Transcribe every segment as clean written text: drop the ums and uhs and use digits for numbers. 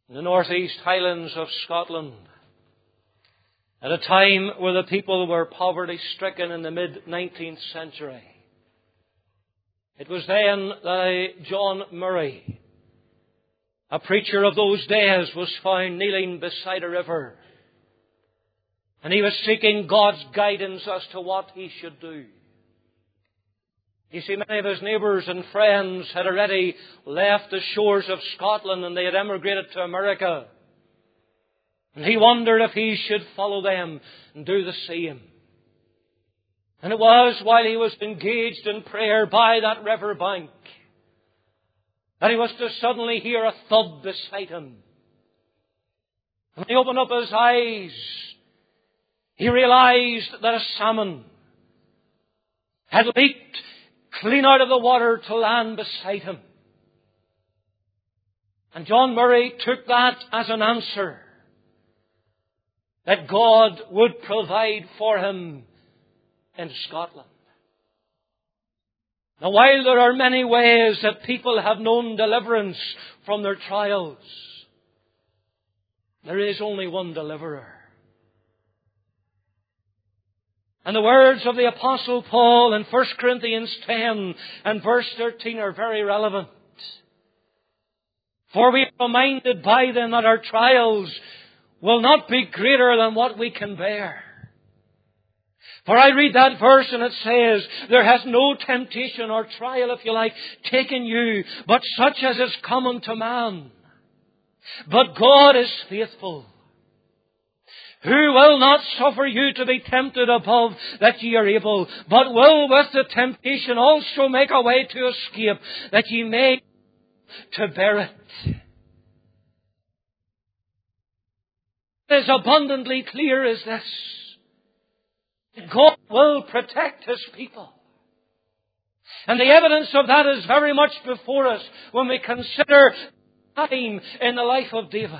in the northeast highlands of Scotland, at a time where the people were poverty-stricken in the mid-19th century. It was then that John Murray, a preacher of those days, was found kneeling beside a river. And he was seeking God's guidance as to what he should do. You see, many of his neighbours and friends had already left the shores of Scotland and they had emigrated to America. And he wondered if he should follow them and do the same. And it was while he was engaged in prayer by that river bank that he was to suddenly hear a thud beside him. And when he opened up his eyes, he realized that a salmon had leaped clean out of the water to land beside him. And John Murray took that as an answer that God would provide for him in Scotland. Now, while there are many ways that people have known deliverance from their trials, there is only one deliverer. And the words of the Apostle Paul in 1 Corinthians 10 and verse 13 are very relevant. For we are reminded by them that our trials will not be greater than what we can bear. For I read that verse and it says, there has no temptation or trial, if you like, taken you, but such as is common to man. But God is faithful, who will not suffer you to be tempted above that ye are able, but will with the temptation also make a way to escape, that ye may to bear it. As abundantly clear as this, God will protect His people. And the evidence of that is very much before us when we consider time in the life of David.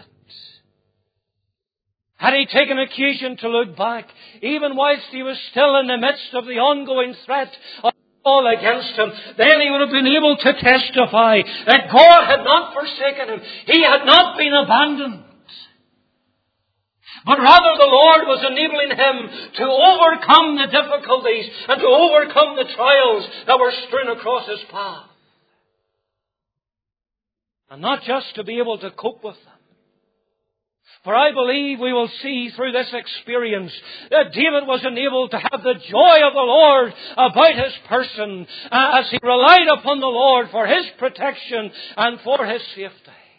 Had he taken occasion to look back, even whilst he was still in the midst of the ongoing threat of all against him, then he would have been able to testify that God had not forsaken him. He had not been abandoned. But rather the Lord was enabling him to overcome the difficulties and to overcome the trials that were strewn across his path. And not just to be able to cope with them. For I believe we will see through this experience that David was enabled to have the joy of the Lord about his person as he relied upon the Lord for His protection and for His safety.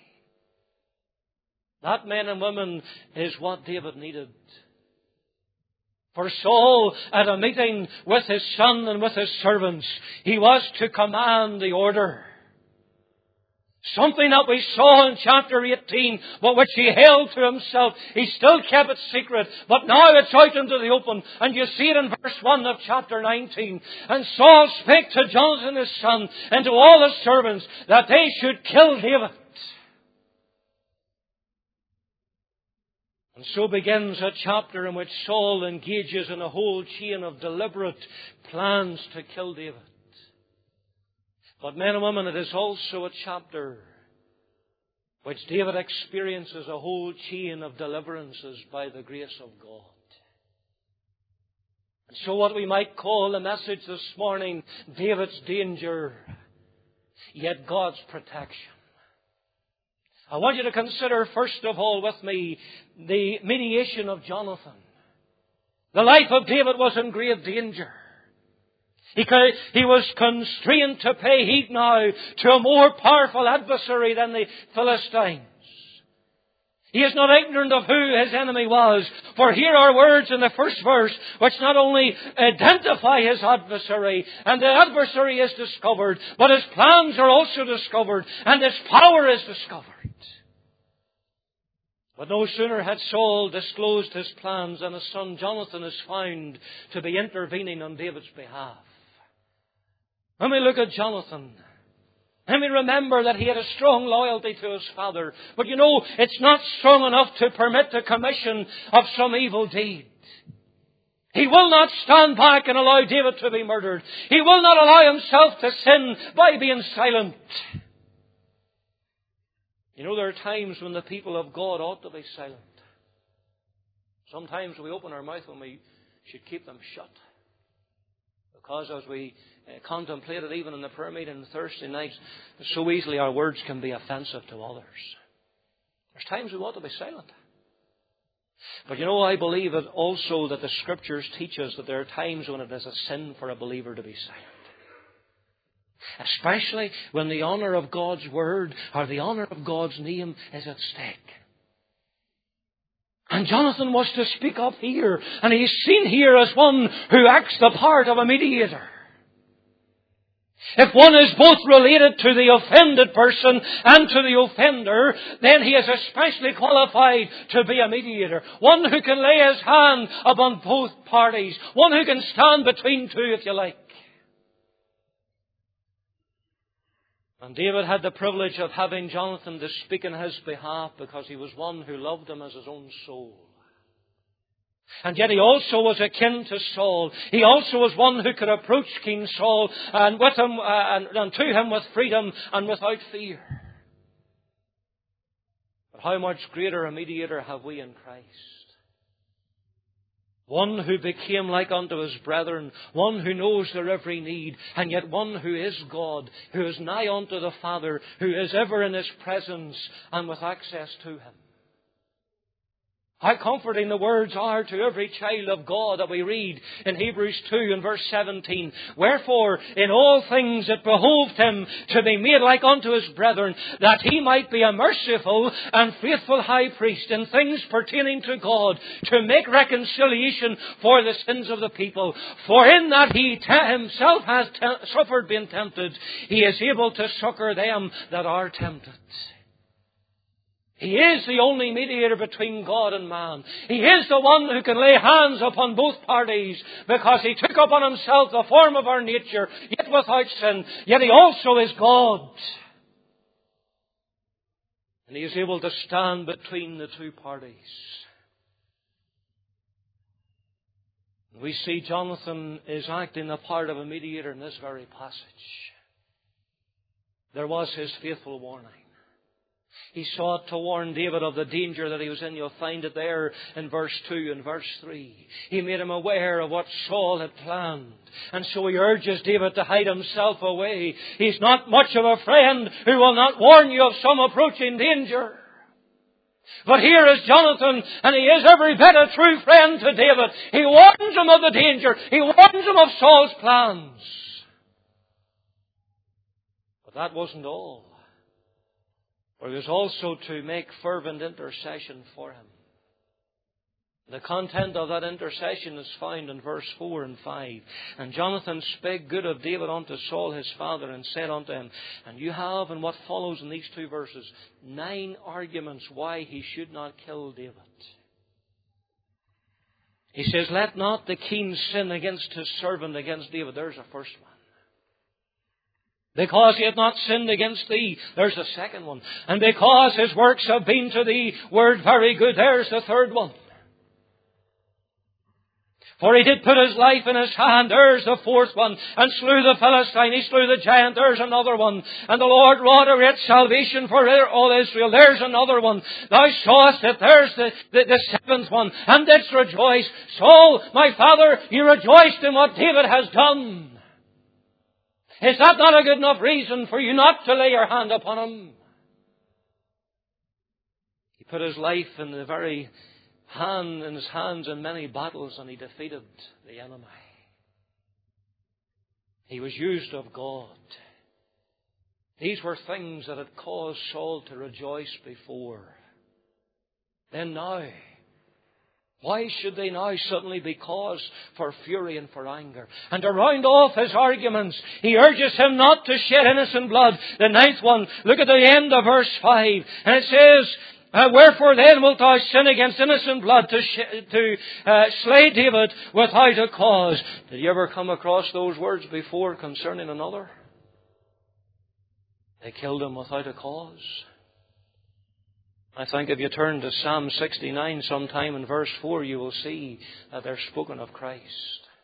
That, men and women, is what David needed. For Saul, at a meeting with his son and with his servants, he was to command the order. Something that we saw in chapter 18, but which he held to himself. He still kept it secret, but now it's out into the open. And you see it in verse 1 of chapter 19. And Saul spake to Jonathan his son and to all his servants that they should kill David. And so begins a chapter in which Saul engages in a whole chain of deliberate plans to kill David. But men and women, it is also a chapter which David experiences a whole chain of deliverances by the grace of God. And so what we might call the message this morning, David's danger, yet God's protection. I want you to consider first of all with me the mediation of Jonathan. The life of David was in grave danger. He was constrained to pay heed now to a more powerful adversary than the Philistines. He is not ignorant of who his enemy was. For here are words in the first verse which not only identify his adversary, and the adversary is discovered, but his plans are also discovered, and his power is discovered. But no sooner had Saul disclosed his plans than his son Jonathan is found to be intervening on David's behalf. When we look at Jonathan, let me remember that he had a strong loyalty to his father. But you know, it's not strong enough to permit the commission of some evil deed. He will not stand back and allow David to be murdered. He will not allow himself to sin by being silent. You know, there are times when the people of God ought to be silent. Sometimes we open our mouth when we should keep them shut. Because as we contemplate it even in the prayer meeting on Thursday nights, so easily our words can be offensive to others. There's times we ought to be silent. But you know, I believe that also that the Scriptures teach us that there are times when it is a sin for a believer to be silent. Especially when the honour of God's Word or the honour of God's name is at stake. And Jonathan was to speak up here, and he's seen here as one who acts the part of a mediator. If one is both related to the offended person and to the offender, then he is especially qualified to be a mediator. One who can lay his hand upon both parties. One who can stand between two, if you like. And David had the privilege of having Jonathan to speak in his behalf because he was one who loved him as his own soul. And yet he also was akin to Saul. He also was one who could approach King Saul and with him and to him with freedom and without fear. But how much greater a mediator have we in Christ? One who became like unto his brethren, one who knows their every need, and yet one who is God, who is nigh unto the Father, who is ever in His presence and with access to Him. How comforting the words are to every child of God that we read in Hebrews 2 and verse 17. Wherefore, in all things it behoved him to be made like unto his brethren, that he might be a merciful and faithful high priest in things pertaining to God, to make reconciliation for the sins of the people. For in that he himself has suffered being tempted, he is able to succour them that are tempted. He is the only mediator between God and man. He is the one who can lay hands upon both parties because He took upon Himself the form of our nature, yet without sin. Yet He also is God. And He is able to stand between the two parties. We see Jonathan is acting the part of a mediator in this very passage. There was his faithful warning. He sought to warn David of the danger that he was in. You'll find it there in verse 2 and verse 3. He made him aware of what Saul had planned. And so he urges David to hide himself away. He's not much of a friend who will not warn you of some approaching danger. But here is Jonathan, and he is every bit a true friend to David. He warns him of the danger. He warns him of Saul's plans. But that wasn't all. For he was also to make fervent intercession for him. The content of that intercession is found in verse 4 and 5. And Jonathan spake good of David unto Saul his father, and said unto him, and you have in what follows in these two verses 9 arguments why he should not kill David. He says, let not the king sin against his servant, against David. There's the first one. Because he hath not sinned against thee. There's the second one. And because his works have been to thee word very good. There's the third one. For he did put his life in his hand. There's the fourth one. And slew the Philistine. He slew the giant. There's another one. And the Lord wrought a great salvation for all Israel. There's another one. Thou sawest it. There's the seventh one. And didst rejoice. Saul, my father, you rejoiced in what David has done. Is that not a good enough reason for you not to lay your hand upon him? He put his life in the very hand, in his hands in many battles, and he defeated the enemy. He was used of God. These were things that had caused Saul to rejoice before. Then now, why should they now suddenly be cause for fury and for anger? And to round off his arguments, he urges him not to shed innocent blood. The 9th one, look at the end of verse 5. And it says, wherefore then wilt thou sin against innocent blood to slay David without a cause? Did you ever come across those words before concerning another? They killed him without a cause. I think if you turn to Psalm 69 sometime in verse 4, you will see that they're spoken of Christ.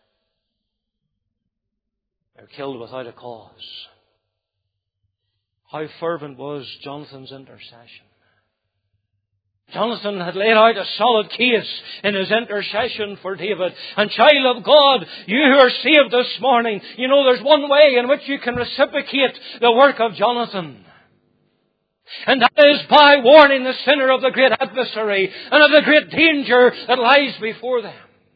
They're killed without a cause. how fervent was Jonathan's intercession. Jonathan had laid out a solid case in his intercession for David. And child of God, you who are saved this morning, you know there's one way in which you can reciprocate the work of Jonathan. And that is by warning the sinner of the great adversary and of the great danger that lies before them.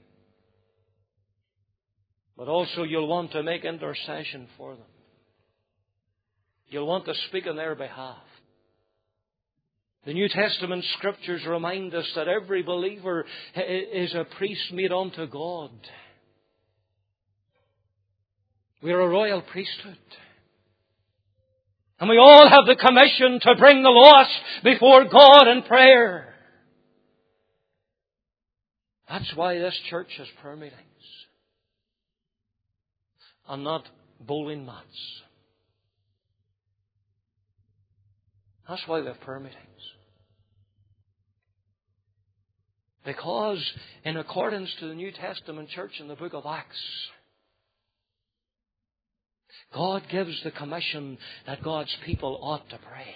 But also you'll want to make intercession for them. You'll want to speak on their behalf. The New Testament Scriptures remind us that every believer is a priest made unto God. We are a royal priesthood. And we all have the commission to bring the lost before God in prayer. That's why this church has prayer meetings. And not bowling mats. That's why we have prayer meetings. Because in accordance to the New Testament church in the book of Acts, God gives the commission that God's people ought to pray.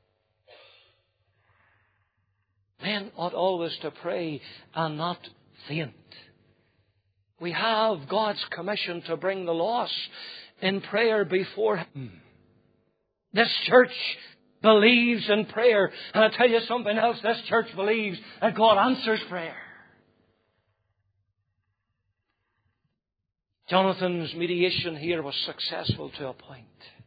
Men ought always to pray and not faint. We have God's commission to bring the lost in prayer before Him. This church believes in prayer. And I'll tell you something else. This church believes that God answers prayer. Jonathan's mediation here was successful to a point.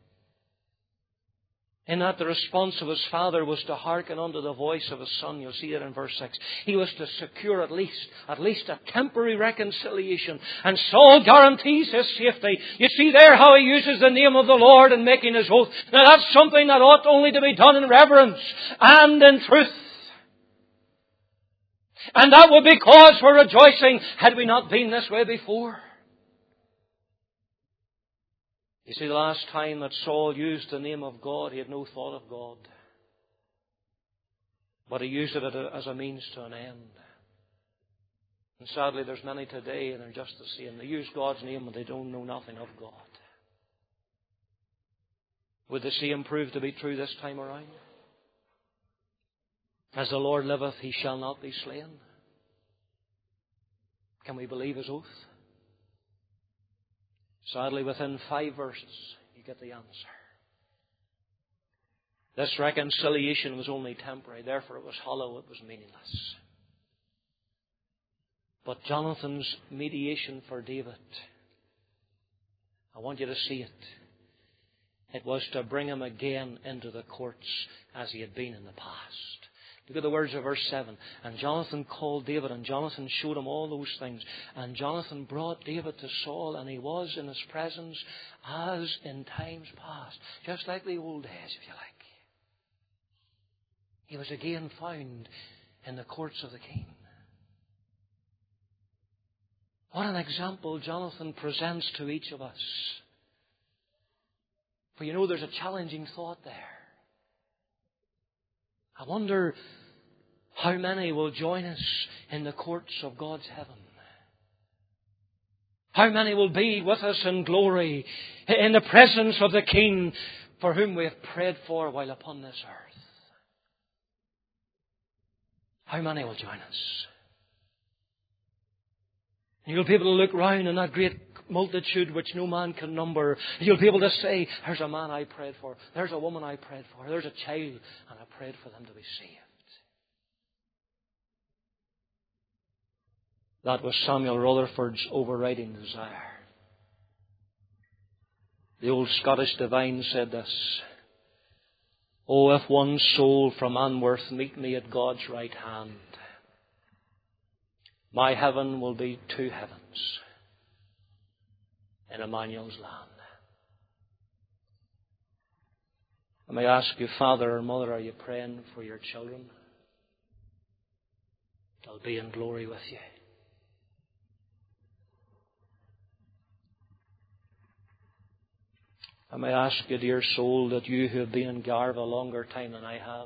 In that the response of his father was to hearken unto the voice of his son. You'll see it in verse 6. He was to secure at least a temporary reconciliation. And Saul guarantees his safety. You see there how he uses the name of the Lord in making his oath. Now that's something that ought only to be done in reverence and in truth. And that would be cause for rejoicing had we not been this way before. You see, the last time that Saul used the name of God, he had no thought of God. But he used it as a means to an end. And sadly, there's many today, and they're just the same. They use God's name, and they don't know nothing of God. Would the same prove to be true this time around? As the Lord liveth, He shall not be slain. Can we believe His oath? Sadly, within 5 verses, you get the answer. This reconciliation was only temporary, therefore it was hollow, it was meaningless. But Jonathan's mediation for David, I want you to see it. It was to bring him again into the courts as he had been in the past. Look at the words of verse 7. And Jonathan called David, and Jonathan showed him all those things. And Jonathan brought David to Saul, and he was in his presence as in times past. Just like the old days, if you like. He was again found in the courts of the king. What an example Jonathan presents to each of us. For you know there's a challenging thought there. I wonder how many will join us in the courts of God's heaven. How many will be with us in glory in the presence of the King for whom we have prayed for while upon this earth. How many will join us? You'll be able to look round in that great multitude which no man can number. You'll be able to say, there's a man I prayed for. There's a woman I prayed for. There's a child, and I prayed for them to be saved. That was Samuel Rutherford's overriding desire. The old Scottish divine said this: "Oh, if one soul from Anworth meet me at God's right hand, my heaven will be 2 heavens in Emmanuel's land." I may ask you, Father or Mother, are you praying for your children? They'll be in glory with you. I may ask you, dear soul, that you who have been in Garve a longer time than I have,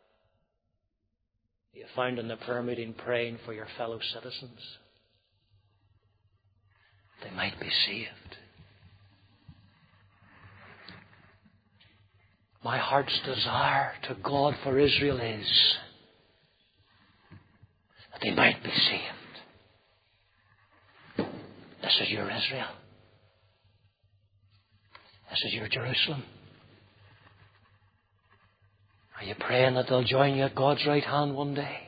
you found in the prayer meeting praying for your fellow citizens. They might be saved. My heart's desire to God for Israel is that they might be saved. This is your Israel. This is your Jerusalem. Are you praying that they'll join you at God's right hand one day?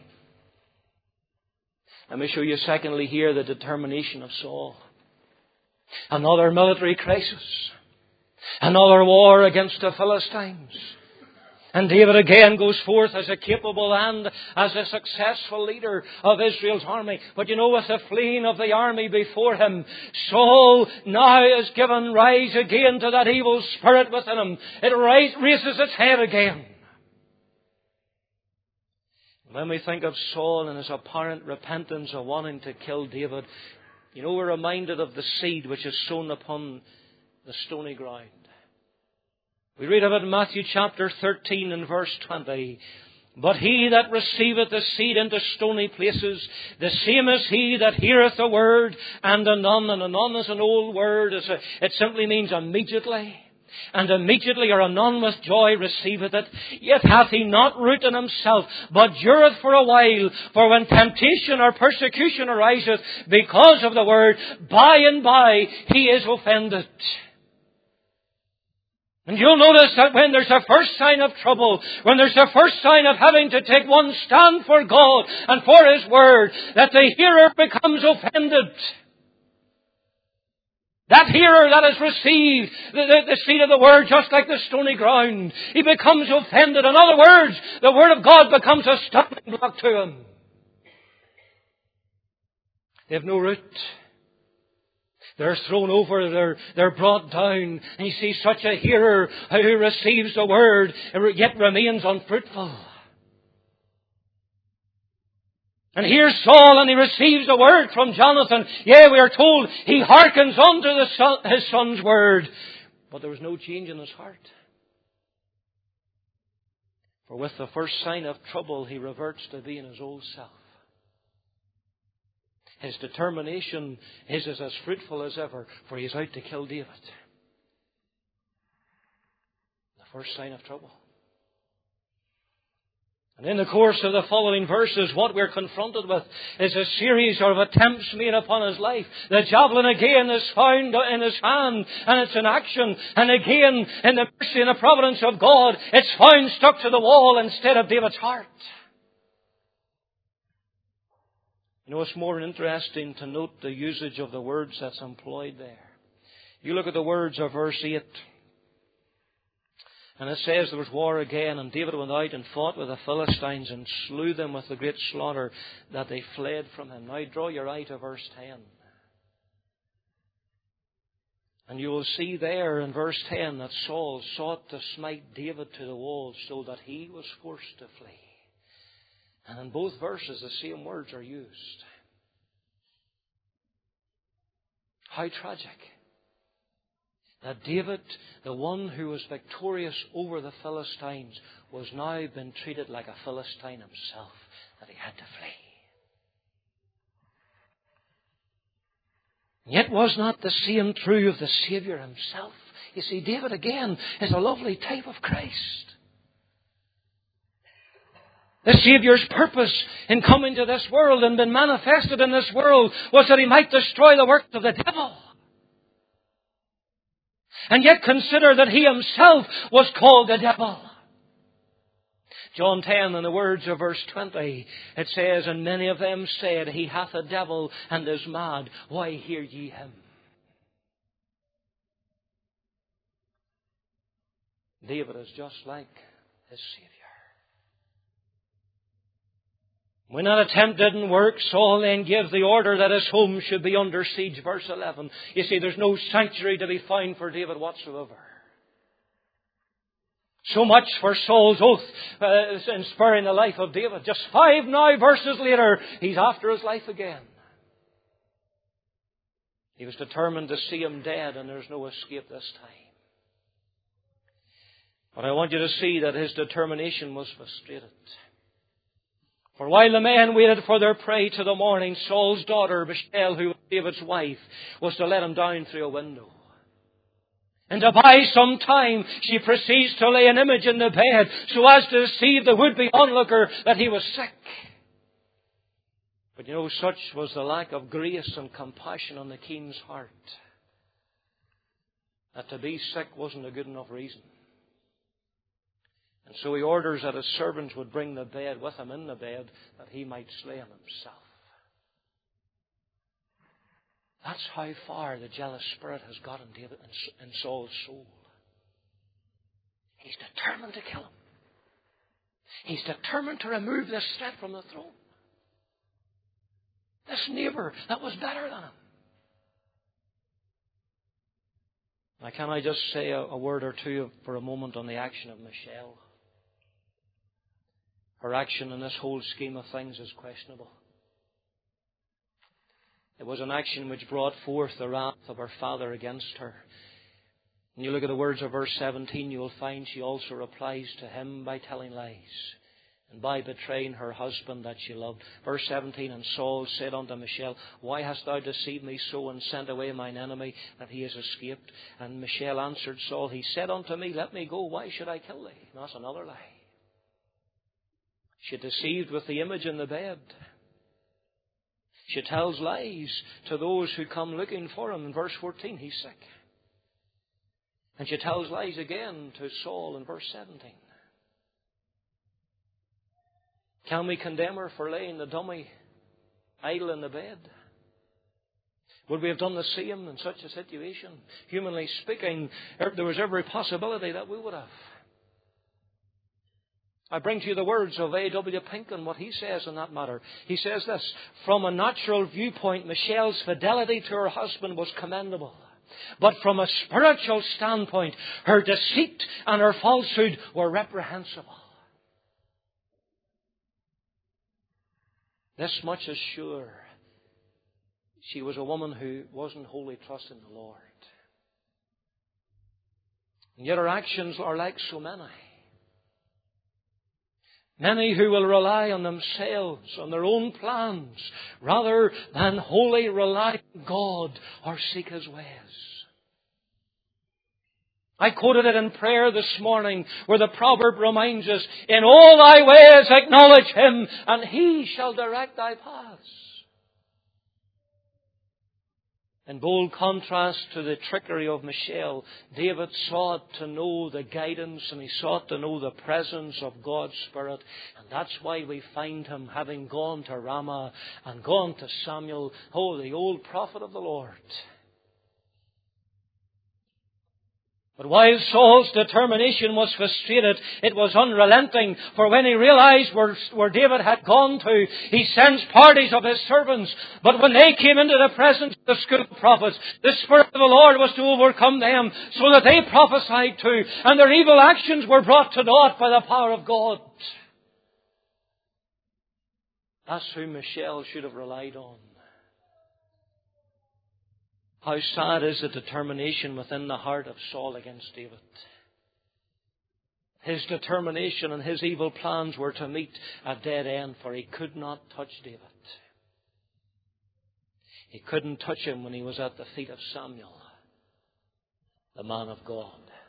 Let me show you secondly here the determination of Saul. Another military crisis. Another war against the Philistines. And David again goes forth as a capable and as a successful leader of Israel's army. But you know, with the fleeing of the army before him, Saul now is given rise again to that evil spirit within him. It raises its head again. When we think of Saul and his apparent repentance of wanting to kill David, you know, we're reminded of the seed which is sown upon the stony ground. We read of it in Matthew chapter 13 and verse 20. But he that receiveth the seed into stony places, the same is he that heareth the word, and anon is an old word. It simply means immediately. And immediately or anon with joy receiveth it. Yet hath he not root in himself, but dureth for a while. For when temptation or persecution ariseth because of the word, by and by he is offended. And you'll notice that when there's a first sign of trouble, when there's a first sign of having to take one stand for God and for His Word, that the hearer becomes offended. That hearer that has received the seed of the Word just like the stony ground, he becomes offended. In other words, the Word of God becomes a stumbling block to him. They have no root. They're thrown over, they're brought down. And you see such a hearer who receives the Word, yet remains unfruitful. And here's Saul, and he receives the Word from Jonathan. Yea, we are told he hearkens unto his son's word. But there was no change in his heart. For with the first sign of trouble, he reverts to being his old self. His determination is as fruitful as ever, for he is out to kill David. The first sign of trouble. And in the course of the following verses, what we're confronted with is a series of attempts made upon his life. The javelin again is found in his hand, and it's in action. And again, in the mercy and the providence of God, it's found stuck to the wall instead of David's heart. You know, it's more interesting to note the usage of the words that's employed there. You look at the words of verse 8. And it says there was war again, and David went out and fought with the Philistines and slew them with a great slaughter, that they fled from him. Now draw your eye to verse 10. And you will see there in verse 10 that Saul sought to smite David to the wall so that he was forced to flee. And in both verses the same words are used. How tragic that David, the one who was victorious over the Philistines, was now being treated like a Philistine himself, that he had to flee. Yet was not the same true of the Saviour himself. You see, David again is a lovely type of Christ. The Saviour's purpose in coming to this world and being manifested in this world was that he might destroy the works of the devil. And yet consider that he himself was called the devil. John 10, in the words of verse 20, it says, and many of them said, he hath a devil and is mad. Why hear ye him? David is just like his Saviour. When that attempt didn't work, Saul then gave the order that his home should be under siege. Verse 11. You see, there's no sanctuary to be found for David whatsoever. So much for Saul's oath in sparing the life of David. Just 5 now verses later, he's after his life again. He was determined to see him dead, and there's no escape this time. But I want you to see that his determination was frustrated. For while the men waited for their prey to the morning, Saul's daughter, Michal, who was David's wife, was to let him down through a window. And to buy some time, she proceeds to lay an image in the bed so as to deceive the would-be onlooker that he was sick. But such was the lack of grace and compassion on the king's heart that to be sick wasn't a good enough reason. And so he orders that his servants would bring the bed with him in the bed that he might slay him himself. That's how far the jealous spirit has got in David and Saul's soul. He's determined to kill him. He's determined to remove this threat from the throne. This neighbour that was better than him. Now, can I just say a word or two for a moment on the action of Michelle? Her action in this whole scheme of things is questionable. It was an action which brought forth the wrath of her father against her. When you look at the words of verse 17, you will find she also replies to him by telling lies and by betraying her husband that she loved. Verse 17, and Saul said unto Michelle, why hast thou deceived me so and sent away mine enemy that he has escaped? And Michelle answered Saul, he said unto me, let me go, why should I kill thee? And that's another lie. She deceived with the image in the bed. She tells lies to those who come looking for him. In verse 14, he's sick. And she tells lies again to Saul in verse 17. Can we condemn her for laying the dummy idle in the bed? Would we have done the same in such a situation? Humanly speaking, there was every possibility that we would have. I bring to you the words of A.W. Pink and what he says on that matter. He says this, from a natural viewpoint, Michelle's fidelity to her husband was commendable. But from a spiritual standpoint, her deceit and her falsehood were reprehensible. This much is sure. She was a woman who wasn't wholly trusting the Lord. And yet her actions are like so many. Many who will rely on themselves, on their own plans, rather than wholly rely on God or seek His ways. I quoted it in prayer this morning where the proverb reminds us, in all thy ways acknowledge Him and He shall direct thy paths. In bold contrast to the trickery of Michelle, David sought to know the guidance and he sought to know the presence of God's Spirit. And that's why we find him having gone to Ramah and gone to Samuel, the old prophet of the Lord. But while Saul's determination was frustrated, it was unrelenting. For when he realized where David had gone to, he sends parties of his servants. But when they came into the presence of the school of prophets, the Spirit of the Lord was to overcome them, so that they prophesied too, and their evil actions were brought to naught by the power of God. That's who Michelle should have relied on. How sad is the determination within the heart of Saul against David. His determination and his evil plans were to meet a dead end, for he could not touch David. He couldn't touch him when he was at the feet of Samuel, the man of God.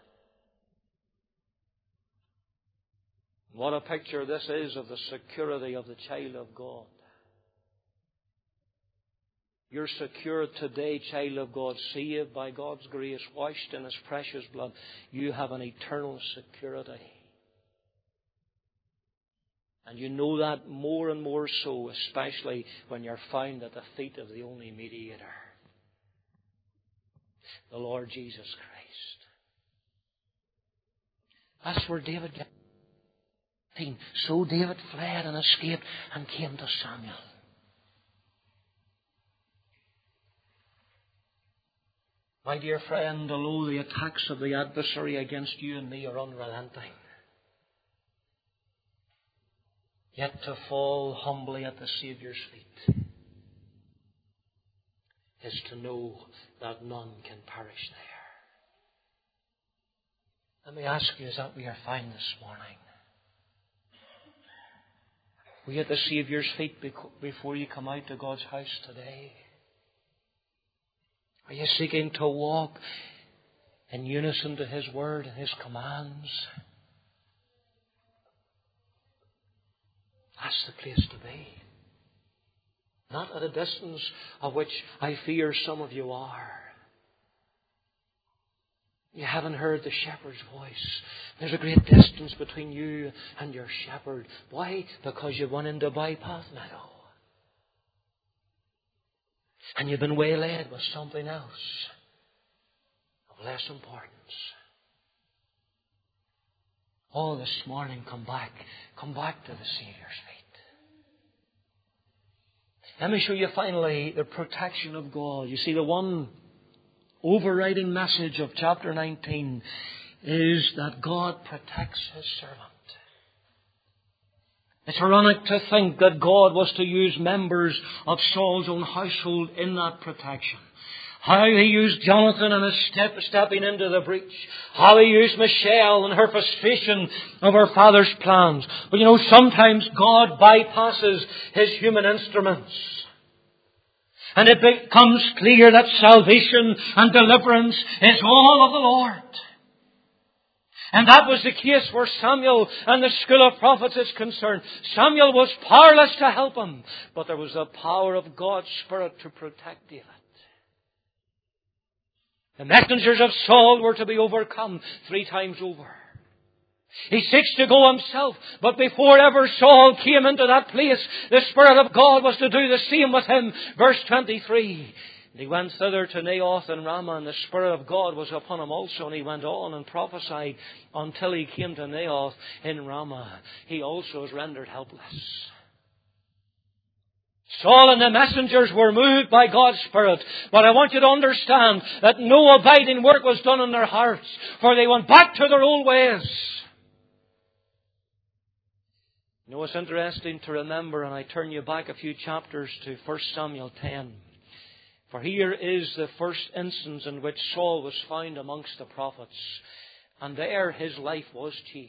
What a picture this is of the security of the child of God. You're secure today, child of God, saved by God's grace, washed in His precious blood. You have an eternal security. And you know that more and more so, especially when you're found at the feet of the only mediator, the Lord Jesus Christ. That's where David got. So David fled and escaped and came to Samuel. My dear friend, although the attacks of the adversary against you and me are unrelenting, yet to fall humbly at the Saviour's feet is to know that none can perish there. Let me ask you, is that we are found this morning? Were you at the Saviour's feet before you come out to God's house today? Are you seeking to walk in unison to His word and His commands. That's the place to be. Not at a distance of which I fear some of you are. You haven't heard the shepherd's voice. There's a great distance between you and your shepherd. Why? Because you went into Bypath Meadow. And you've been waylaid with something else of less importance. Oh, this morning, come back. Come back to the Saviour's feet. Let me show you finally the protection of God. You see, the one overriding message of chapter 19 is that God protects His servant. It's ironic to think that God was to use members of Saul's own household in that protection. How He used Jonathan and his stepping into the breach. How He used Michelle and her frustration of her father's plans. But you know, sometimes God bypasses His human instruments. And it becomes clear that salvation and deliverance is all of the Lord. And that was the case where Samuel and the school of prophets is concerned. Samuel was powerless to help him, but there was the power of God's Spirit to protect David. The messengers of Saul were to be overcome 3 times over. He seeks to go himself, but before ever Saul came into that place, the Spirit of God was to do the same with him. Verse 23. And he went thither to Naioth and Ramah, and the Spirit of God was upon him also, and he went on and prophesied until he came to Naioth in Ramah. He also was rendered helpless. Saul and the messengers were moved by God's Spirit. But I want you to understand that no abiding work was done in their hearts, for they went back to their old ways. You know, it's interesting to remember, and I turn you back a few chapters to 1 Samuel 10. For here is the first instance in which Saul was found amongst the prophets. And there his life was changed.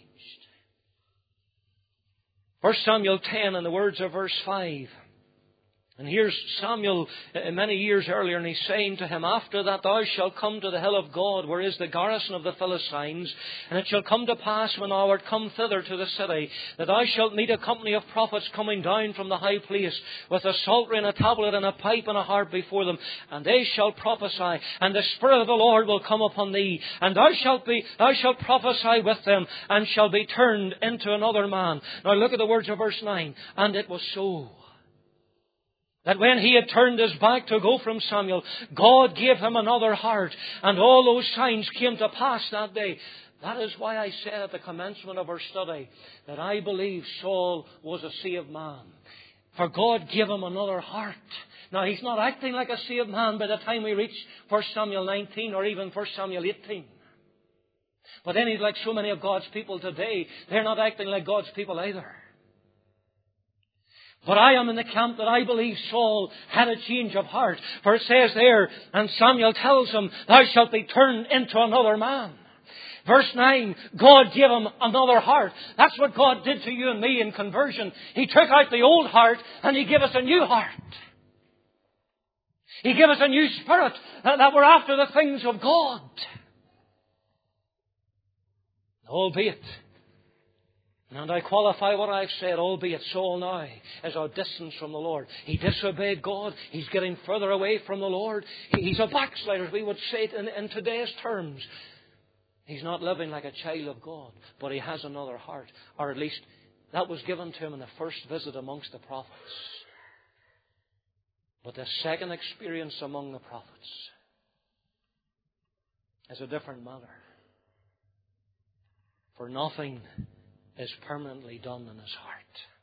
1 Samuel 10 and the words of verse 5. And here's Samuel many years earlier, and he's saying to him, After that thou shalt come to the hill of God, where is the garrison of the Philistines, and it shall come to pass, when thou art come thither to the city, that thou shalt meet a company of prophets coming down from the high place, with a psaltery and a tablet and a pipe and a harp before them, and they shall prophesy, and the Spirit of the Lord will come upon thee, and thou shalt prophesy with them, and shall be turned into another man. Now look at the words of verse 9. And it was so, that when he had turned his back to go from Samuel, God gave him another heart. And all those signs came to pass that day. That is why I said at the commencement of our study that I believe Saul was a saved man. For God gave him another heart. Now, he's not acting like a saved man by the time we reach 1 Samuel 19 or even 1 Samuel 18. But then he's like so many of God's people today. They're not acting like God's people either. But I am in the camp that I believe Saul had a change of heart. For it says there, and Samuel tells him, Thou shalt be turned into another man. Verse 9, God gave him another heart. That's what God did to you and me in conversion. He took out the old heart and He gave us a new heart. He gave us a new spirit that we're after the things of God. Albeit, and I qualify what I've said, albeit Saul now is our distance from the Lord. He disobeyed God. He's getting further away from the Lord. He's a backslider, we would say it in today's terms. He's not living like a child of God, but he has another heart. Or at least that was given to him in the first visit amongst the prophets. But the second experience among the prophets is a different matter. For nothing is permanently done in his heart.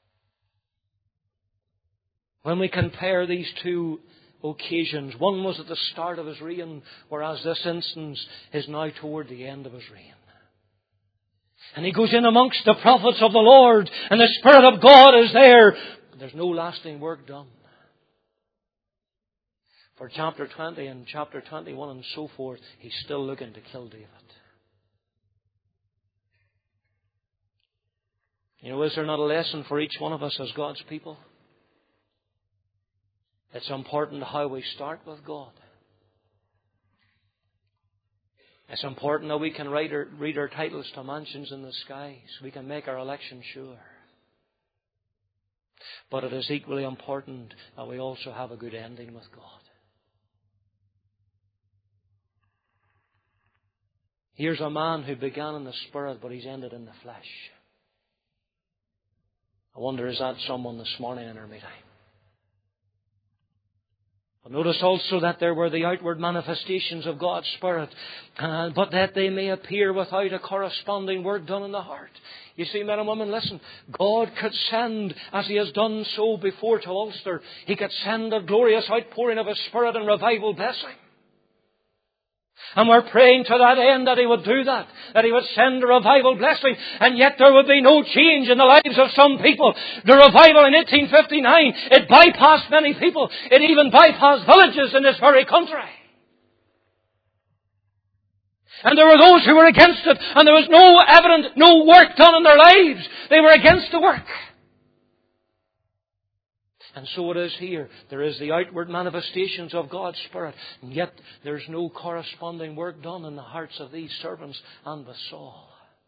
When we compare these two occasions, one was at the start of his reign, whereas this instance is now toward the end of his reign. And he goes in amongst the prophets of the Lord, and the Spirit of God is there, but there's no lasting work done. For chapter 20 and chapter 21 and so forth, he's still looking to kill David. You know, is there not a lesson for each one of us as God's people? It's important how we start with God. It's important that we can read our titles to mansions in the skies. We can make our election sure. But it is equally important that we also have a good ending with God. Here's a man who began in the Spirit, but he's ended in the flesh. I wonder, is that someone this morning in our meeting? But notice also that there were the outward manifestations of God's Spirit, but that they may appear without a corresponding work done in the heart. You see, men and women, listen. God could send, as He has done so before to Ulster, He could send a glorious outpouring of His Spirit and revival blessing. And we're praying to that end that He would do that He would send a revival blessing, and yet there would be no change in the lives of some people. The revival in 1859, it bypassed many people. It even bypassed villages in this very country. And there were those who were against it, and there was no work done in their lives. They were against the work. And so it is here. There is the outward manifestations of God's Spirit, and yet there's no corresponding work done in the hearts of these servants and with Saul.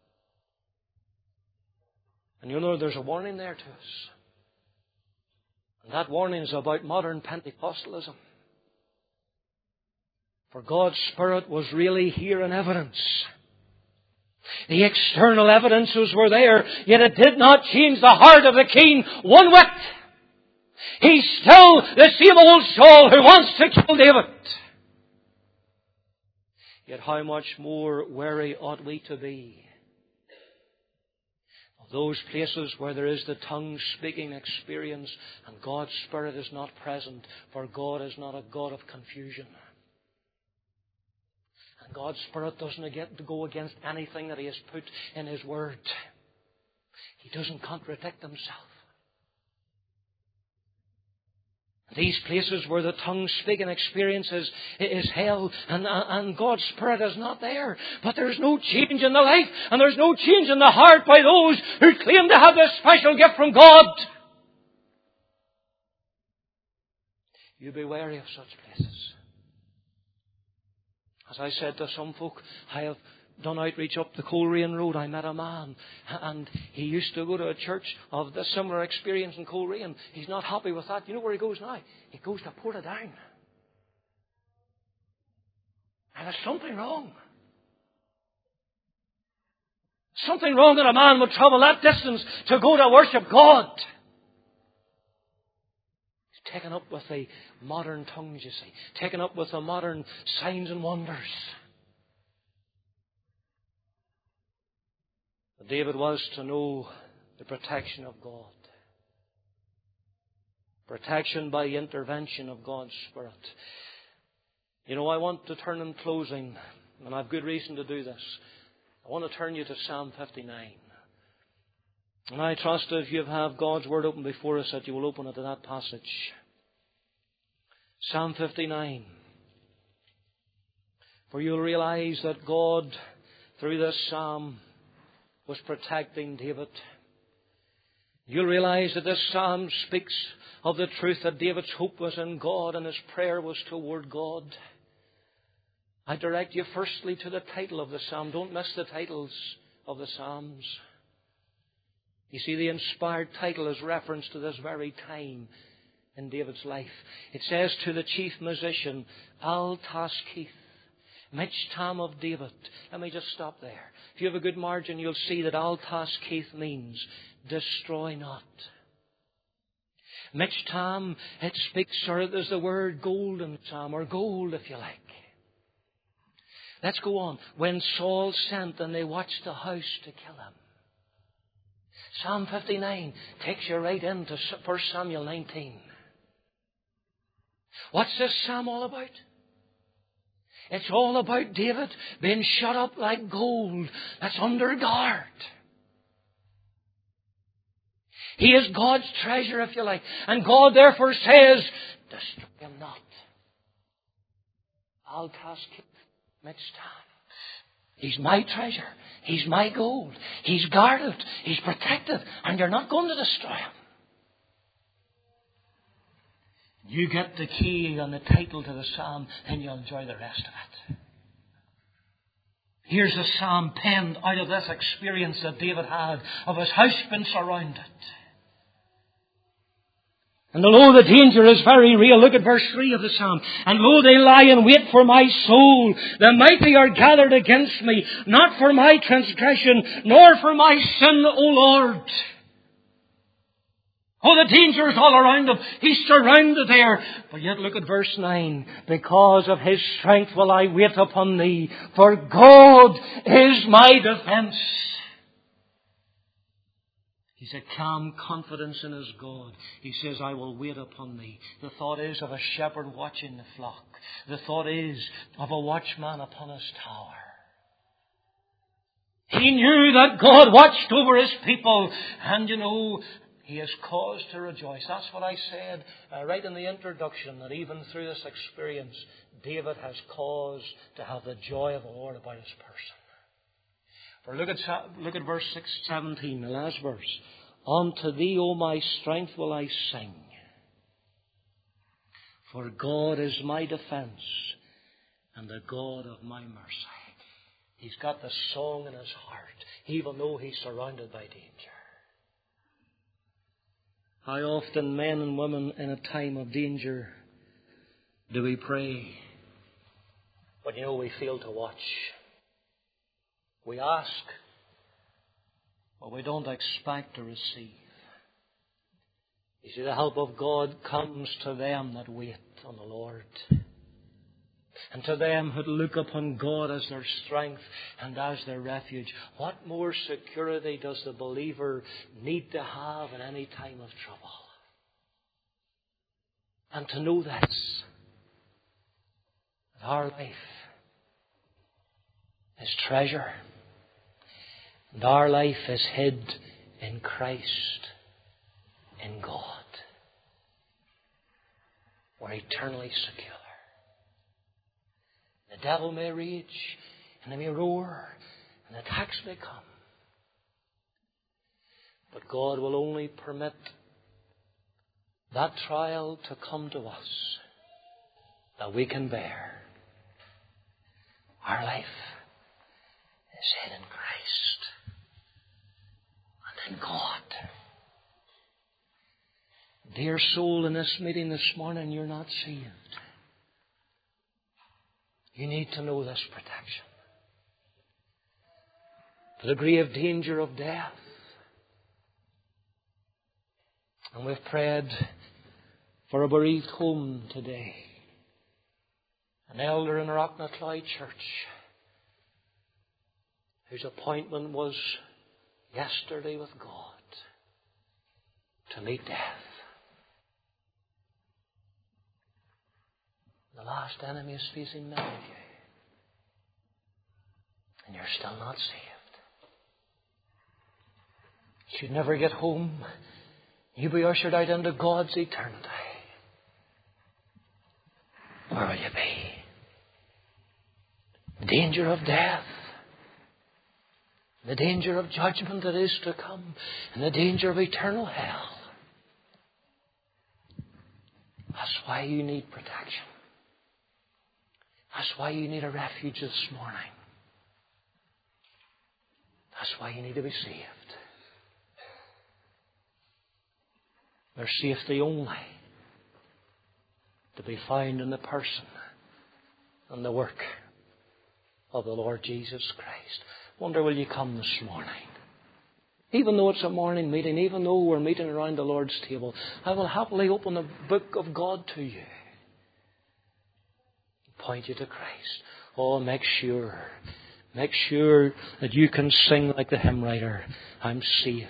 And you know, there's a warning there to us. And that warning is about modern Pentecostalism. For God's Spirit was really here in evidence. The external evidences were there, yet it did not change the heart of the king one whit. He's still the same old Saul who wants to kill David. Yet how much more wary ought we to be of those places where there is the tongue-speaking experience and God's Spirit is not present, for God is not a God of confusion. And God's Spirit doesn't get to go against anything that He has put in His Word. He doesn't contradict Himself. These places where the tongue-speaking experience is held and God's Spirit is not there. But there's no change in the life and there's no change in the heart by those who claim to have this special gift from God. You be wary of such places. As I said to some folk, I have done outreach up the Coleraine Road. I met a man and he used to go to a church of the similar experience in Coleraine. He's not happy with that. You know where he goes now? He goes to Portadown. And there's something wrong. Something wrong that a man would travel that distance to go to worship God. He's taken up with the modern tongues, you see. Taken up with the modern signs and wonders. David was to know the protection of God. Protection by intervention of God's Spirit. You know, I want to turn in closing, and I have good reason to do this. I want to turn you to Psalm 59. And I trust if you have God's Word open before us that you will open it to that passage. Psalm 59. For you'll realize that God, through this psalm, was protecting David. You'll realize that this psalm speaks of the truth that David's hope was in God and his prayer was toward God. I direct you firstly to the title of the psalm. Don't miss the titles of the psalms. You see, the inspired title is reference to this very time in David's life. It says to the chief musician, Al-Taskith, Michtam of David. Let me just stop there. If you have a good margin, you'll see that Al-Taskith means destroy not. Michtam, it speaks, or there's the word golden psalm, or gold if you like. Let's go on. When Saul sent and they watched the house to kill him. Psalm 59 takes you right into 1 Samuel 19. What's this psalm all about? It's all about David being shut up like gold that's under guard. He is God's treasure, if you like. And God therefore says, destroy him not. Al-Taskith Michtam. He's my treasure. He's my gold. He's guarded. He's protected. And you're not going to destroy him. You get the key and the title to the psalm, and you'll enjoy the rest of it. Here's a psalm penned out of this experience that David had of his house being surrounded. And although the danger is very real, look at verse 3 of the psalm. And lo, they lie in wait for my soul. The mighty are gathered against me, not for my transgression, nor for my sin, O Lord. Oh, the danger is all around him. He's surrounded there. But yet look at verse 9. Because of his strength will I wait upon thee, for God is my defence. He's a calm confidence in his God. He says, I will wait upon thee. The thought is of a shepherd watching the flock. The thought is of a watchman upon his tower. He knew that God watched over his people. And you know, he has cause to rejoice. That's what I said right in the introduction, that even through this experience, David has cause to have the joy of the Lord about his person. For look at verse 17, the last verse. Unto thee, O my strength, will I sing. For God is my defence and the God of my mercy. He's got the song in his heart, even though he's surrounded by danger. How often men and women in a time of danger do we pray, but you know we fail to watch. We ask, but we don't expect to receive. You see, the help of God comes to them that wait on the Lord. And to them who look upon God as their strength and as their refuge. What more security does the believer need to have in any time of trouble? And to know this, that our life is treasure. And our life is hid in Christ, in God. We're eternally secure. The devil may rage, and he may roar, and attacks may come. But God will only permit that trial to come to us that we can bear. Our life is hid in Christ and in God. Dear soul, in this meeting this morning, you're not saved. You need to know this protection. The grave danger of death. And we've prayed for a bereaved home today. An elder in Rocknacloy Church whose appointment was yesterday with God to meet death. The last enemy is facing many of you. And you're still not saved. You should never get home. You'll be ushered out into God's eternity. Where will you be? The danger of death. The danger of judgment that is to come. And the danger of eternal hell. That's why you need protection. That's why you need a refuge this morning. That's why you need to be saved. There's safety only to be found in the person and the work of the Lord Jesus Christ. Wonder, will you come this morning? Even though it's a morning meeting, even though we're meeting around the Lord's table, I will happily open the book of God to you. Point you to Christ. Oh, make sure that you can sing like the hymn writer, I'm safe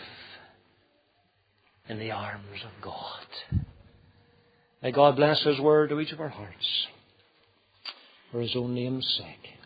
in the arms of God. May God bless His word to each of our hearts for His own name's sake.